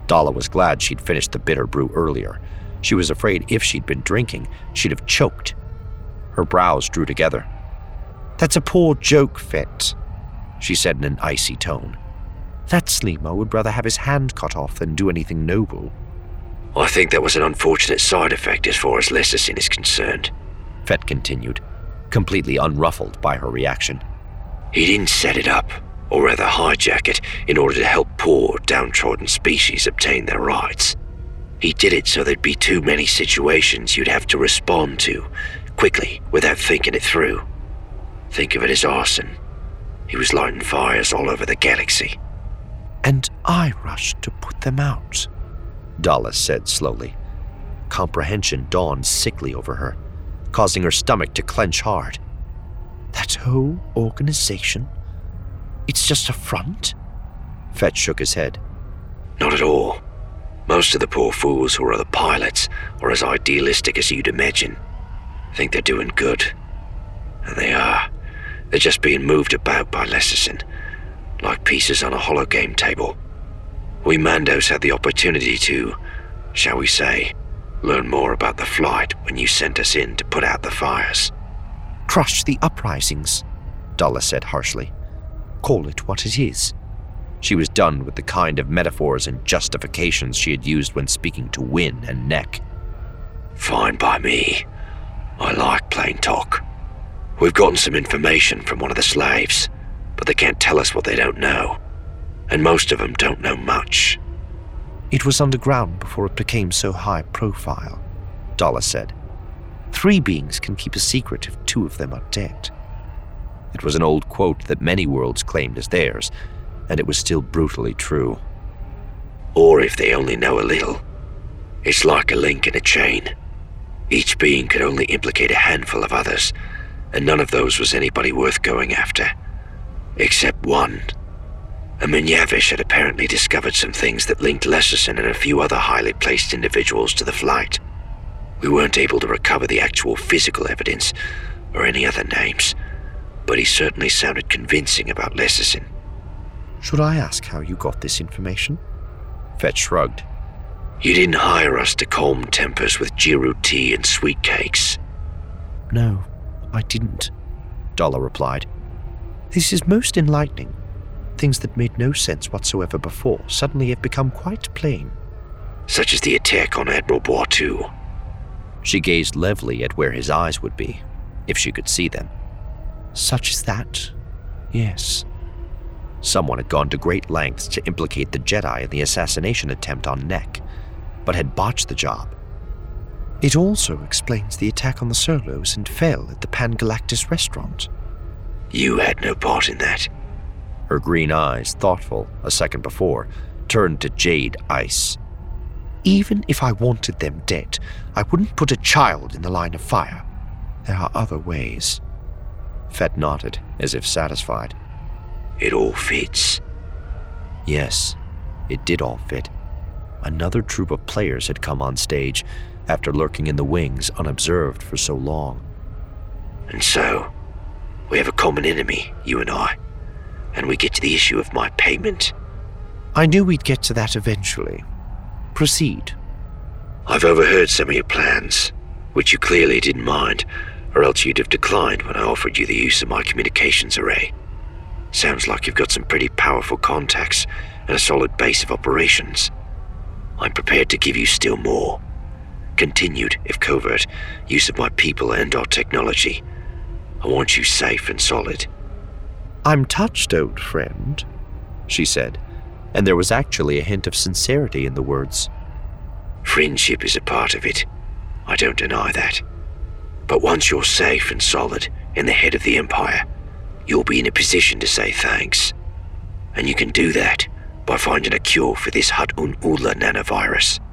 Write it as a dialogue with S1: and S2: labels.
S1: Dalla was glad she'd finished the bitter brew earlier. She was afraid if she'd been drinking, she'd have choked. Her brows drew together. "That's a poor joke, Fett," she said in an icy tone. "That Slimo would rather have his hand cut off than do anything noble."
S2: "I think that was an unfortunate side effect as far as Lesserson is concerned,"
S1: Fett continued, completely unruffled by her reaction.
S2: "He didn't set it up, or rather hijack it, in order to help poor, downtrodden species obtain their rights. He did it so there'd be too many situations you'd have to respond to, quickly, without thinking it through. Think of it as arson. He was lighting fires all over the galaxy."
S1: "And I rushed to put them out," Dalla said slowly. Comprehension dawned sickly over her, causing her stomach to clench hard. "That whole organization? It's just a front?" Fett shook his head.
S2: "Not at all. Most of the poor fools who are the pilots are as idealistic as you'd imagine. Think they're doing good. And they are. They're just being moved about by Lesserson, like pieces on a hologame table. We Mandos had the opportunity to, shall we say, learn more about the flight when you sent us in to put out the fires."
S1: "Crush the uprisings," Dalla said harshly. "Call it what it is." She was done with the kind of metaphors and justifications she had used when speaking to Wynn and Neck.
S2: "Fine by me. I like plain talk. We've gotten some information from one of the slaves, but they can't tell us what they don't know. And most of them don't know much."
S1: "It was underground before it became so high profile," Dalla said. "3 beings can keep a secret if 2 of them are dead." It was an old quote that many worlds claimed as theirs, and it was still brutally true.
S2: "Or if they only know a little. It's like a link in a chain. Each being could only implicate a handful of others, and none of those was anybody worth going after. Except one. A Minyavish had apparently discovered some things that linked Lesserson and a few other highly placed individuals to the flight. We weren't able to recover the actual physical evidence, or any other names, but he certainly sounded convincing about Lesserson."
S1: "Should I ask how you got this information?" Fett shrugged.
S2: "You didn't hire us to calm tempers with Jiru tea and sweet cakes."
S1: "No, I didn't," Dalla replied. "This is most enlightening. Things that made no sense whatsoever before suddenly have become quite plain."
S2: "Such as the attack on Admiral Boitou."
S1: She gazed levelly at where his eyes would be, if she could see them. "Such as that? Yes." Someone had gone to great lengths to implicate the Jedi in the assassination attempt on Neck, but had botched the job. "It also explains the attack on the Surlos and Fel at the Pan-Galactus restaurant."
S2: "You had no part in that."
S1: Her green eyes, thoughtful a second before, turned to jade ice. "Even if I wanted them dead, I wouldn't put a child in the line of fire. There are other ways." Fett nodded, as if satisfied.
S2: "It all fits."
S1: Yes, it did all fit. Another troop of players had come on stage after lurking in the wings unobserved for so long.
S2: "And so, we have a common enemy, you and I, and we get to the issue of my payment."
S1: "I knew we'd get to that eventually. Proceed."
S2: "I've overheard some of your plans, which you clearly didn't mind, or else you'd have declined when I offered you the use of my communications array. Sounds like you've got some pretty powerful contacts and a solid base of operations. I'm prepared to give you still more. Continued, if covert, use of my people and our technology. I want you safe and solid."
S1: "I'm touched, old friend," she said, and there was actually a hint of sincerity in the words.
S2: "Friendship is a part of it. I don't deny that. But once you're safe and solid in the head of the Empire, you'll be in a position to say thanks. And you can do that by finding a cure for this Hut-un-Ula nanovirus.